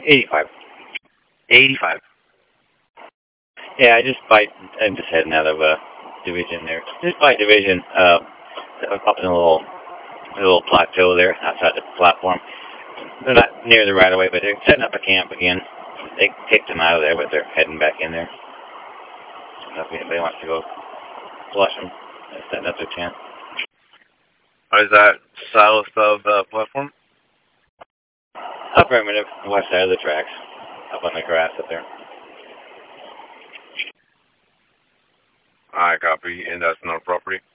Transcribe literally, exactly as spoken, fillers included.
eighty-five. eighty-five. Yeah, I just by I'm just heading out of a division there. Just by division, uh, up in a little a little plateau there outside the platform. They're not near the right of way, but they're setting up a camp again. They kicked them out of there, but they're heading back in there. So if anybody wants to go flush them, they're setting up their tent. Is that south of the platform? Affirmative, west side of the tracks, up on the grass up there. I copy, and that's not property.